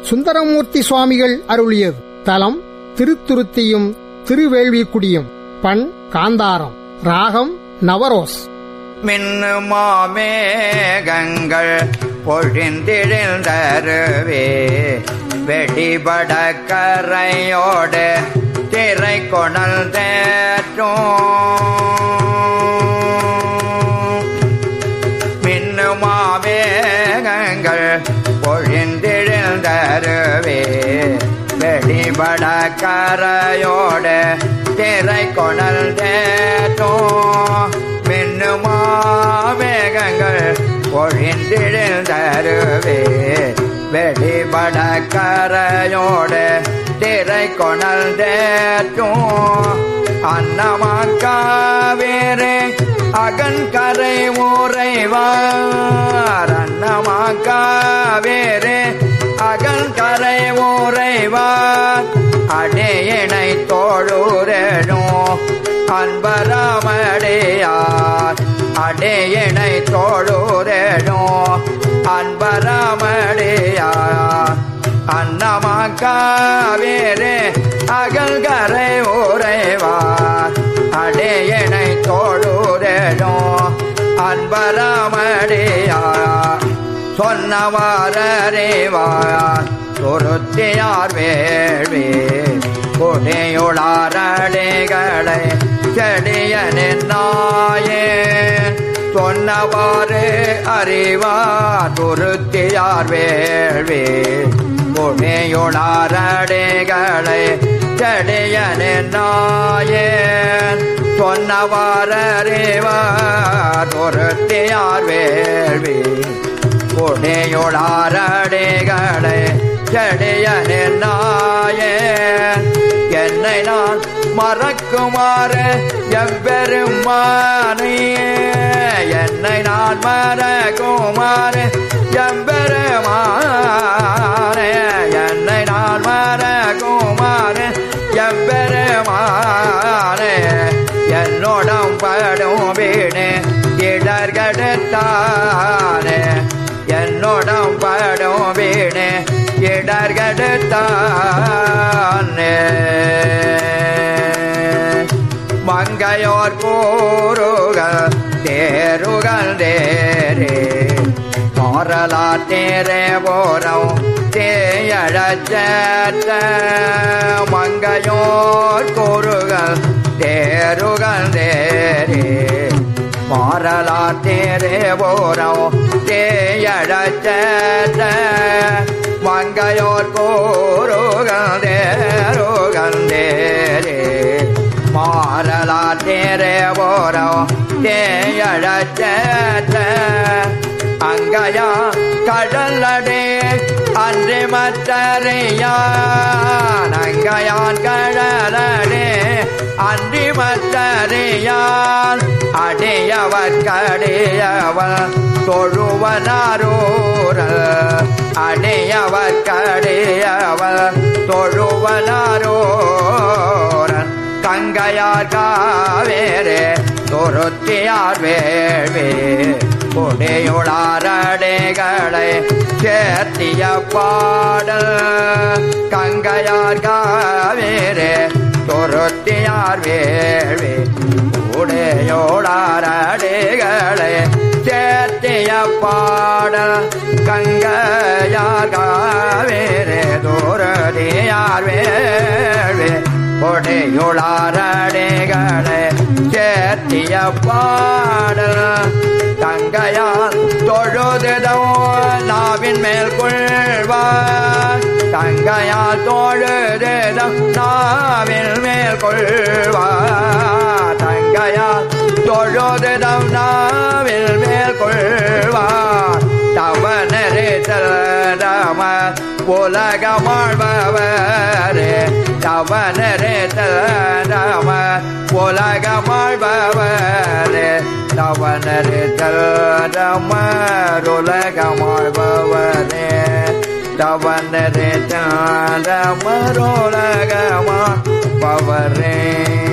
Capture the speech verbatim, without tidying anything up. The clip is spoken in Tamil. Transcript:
சுந்தரமூர்த்தி சுவாமிகள் அருளியது. தலம் திருத்துருத்தியும் திருவேள்விக்குடியும். பண் காந்தாரம். ராகம் நவரோஸ். மின்னுமாமேகங்கள் பொழிந்திழிந்தருவே வெடிபட கரையோடு திரை கொணல் தேற்றும். மின்னுமாமேகங்கள் பொழிந்திழிந்தருவே வெடிபட கரையோடு திரை கொணல் தேற்றும். மின்னுமாமேகங்கள் பொழிந்திழிந்தருவே வெடிபட கரையோடு திரை கொணல் தேற்றும். அன்னமாக்காவேரே அகன்கரை ஊரைவார். அன்னமாக்காவேரே அகன்கரை ஊரைவார். அடையினை தோழூரனும் அன்பராமடையார். அடையினை தோழூரனும் அன்பராமடையார். அன்னமாக்காவேரே அகல்கரை ஊரைவார். அடையினை தோழூரனும் அன்பராமடையார். சொன்னவாரறிவார் துருத்தியார் வேள்வி கொடையுளாரடைகளை செடியனின் நாயேன். சொன்னவாறு அறிவார் துருத்தியார் வேள்வி கொடையுளாரடைகளை செடியனின் நாயேன். சொன்னவாரறிவார் துருத்தியார் வேள்வி கொடையுளாரடைகளை செடியனின் நாயேன். என்னை நான் மறக்குமாறு எம்பெருமானே. என்னை நான் மறக்குமாறு எம்பெருமானே. என்னை நான் மறக்குமாறு எம்பெருமானே. என்னோடம் படும் வீணே இடர்கெடுத்தானே. என்னோடம் படும் வீணே இடர்கெடுத்தானே. மங்கையோர் கூறுகள் தேருகள் தேரே மாறலா தேரே போரம் தேயழச்ச. மங்கையோர் கூறுகள் தேருகள் தேரே மாறலா தேரே போரம் தேயழச்ச. மங்கையோர் கூறுகள் தேருகள் தேரே மாறலா தேரே போரம் தேயழச்ச. அங்கையா கடலடே அன்று மற்றறியான். அங்கையான் கடலடே அன்றி மற்றறியான். அடையவர் கடையவர் தொழுவனாரோரல். அடையவர் கடையவர் தொழுவனாரோரன். கங்கையார் காவேரே துருத்தியார் வேள்வி கொடையுளாரடைகளை சேர்த்திய பாடல். கங்கையார் காவேரே துருத்தியார் வேள்வி கொடையுளாரடைகளை சேர்த்திய பாடல். கங்கையார் காவேரே துருத்தியார் வேள்வி கொடையுளாரடைகளை சேர்த்திய பாடல். தங்கையால் தொழுதுதம் நாவின் மேல் கொள்வார். தங்கையால் தொழுதுதம் நாவின் மேல் கொள்வார். தங்கையால் தொழுதுதம் நாவின் மேல் கொள்வார். தவனரே தரம உலகமாழ்பவரே. தவனரே தரம உலகமாழ்பவரே. தவனரே தரமருலகமாழ்பவரே. தவனரே தரமருலகமாழ்பவரே.